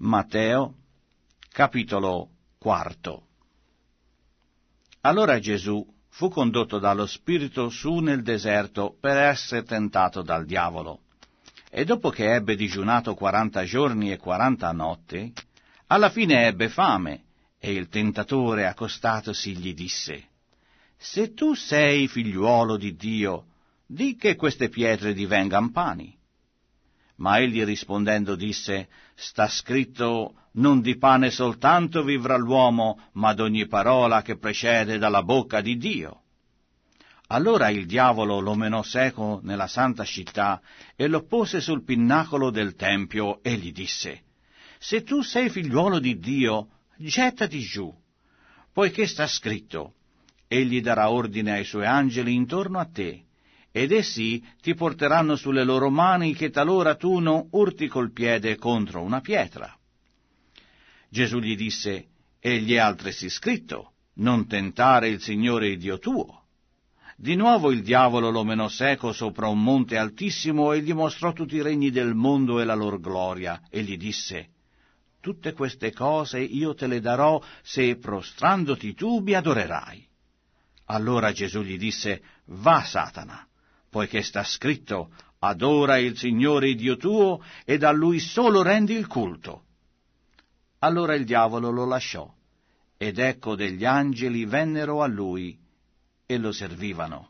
Matteo, capitolo 4. Allora Gesù fu condotto dallo Spirito su nel deserto per essere tentato dal diavolo. E dopo che ebbe digiunato 40 giorni e 40 notti, alla fine ebbe fame, e il tentatore accostatosi gli disse: «Se tu sei figliuolo di Dio, di che queste pietre divengan pani». Ma egli rispondendo disse: «Sta scritto, non di pane soltanto vivrà l'uomo, ma d'ogni parola che procede dalla bocca di Dio». Allora il diavolo lo menò seco nella santa città e lo pose sul pinnacolo del tempio e gli disse: «Se tu sei figliuolo di Dio, gettati giù, poiché sta scritto, egli darà ordine ai suoi angeli intorno a te, ed essi ti porteranno sulle loro mani, che talora tu non urti col piede contro una pietra». Gesù gli disse: «Egli è altresì scritto, non tentare il Signore Dio tuo». Di nuovo il diavolo lo menò seco sopra un monte altissimo e gli mostrò tutti i regni del mondo e la loro gloria, e gli disse: «Tutte queste cose io te le darò se prostrandoti tu mi adorerai». Allora Gesù gli disse: «Va, Satana, poiché sta scritto, adora il Signore Dio tuo ed a Lui solo rendi il culto». Allora il diavolo lo lasciò, ed ecco degli angeli vennero a lui e lo servivano.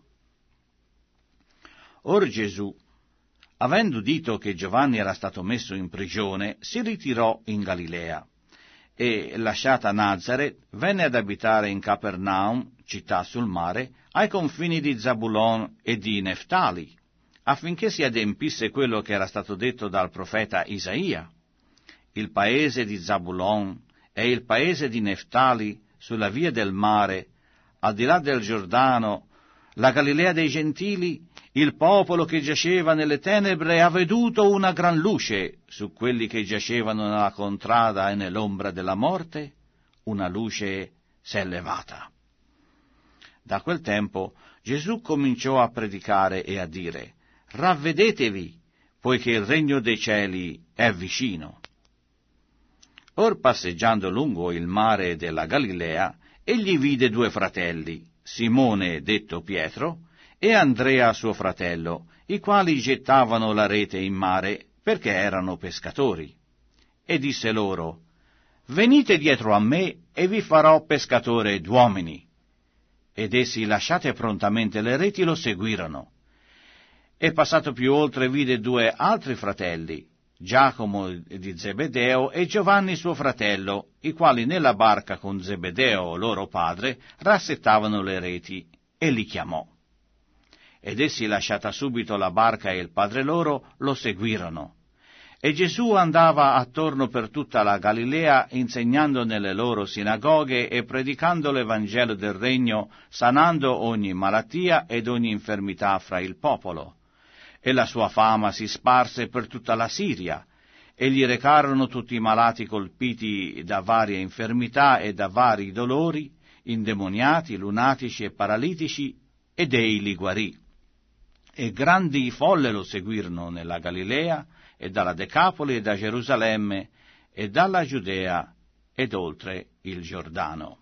Or Gesù, avendo udito che Giovanni era stato messo in prigione, si ritirò in Galilea, e, lasciata Nazaret, venne ad abitare in Capernaum, città sul mare, ai confini di Zabulon e di Neftali, affinché si adempisse quello che era stato detto dal profeta Isaia: «Il paese di Zabulon e il paese di Neftali, sulla via del mare, al di là del Giordano, la Galilea dei Gentili, il popolo che giaceva nelle tenebre ha veduto una gran luce. Su quelli che giacevano nella contrada e nell'ombra della morte, una luce s'è levata». Da quel tempo Gesù cominciò a predicare e a dire: «Ravvedetevi, poiché il regno dei cieli è vicino». Or passeggiando lungo il mare della Galilea, egli vide due fratelli, Simone detto Pietro e Andrea suo fratello, i quali gettavano la rete in mare, perché erano pescatori. E disse loro: «Venite dietro a me, e vi farò pescatore d'uomini». Ed essi, lasciate prontamente le reti, lo seguirono. E passato più oltre vide due altri fratelli, Giacomo di Zebedeo e Giovanni suo fratello, i quali nella barca con Zebedeo loro padre rassettavano le reti, e li chiamò. Ed essi, lasciata subito la barca e il padre loro, lo seguirono. E Gesù andava attorno per tutta la Galilea, insegnando nelle loro sinagoghe e predicando l'Evangelo del regno, sanando ogni malattia ed ogni infermità fra il popolo. E la sua fama si sparse per tutta la Siria, e gli recarono tutti i malati colpiti da varie infermità e da vari dolori, indemoniati, lunatici e paralitici, ed ei li guarì. E grandi folle lo seguirono nella Galilea, e dalla Decapoli, e da Gerusalemme, e dalla Giudea, ed oltre il Giordano.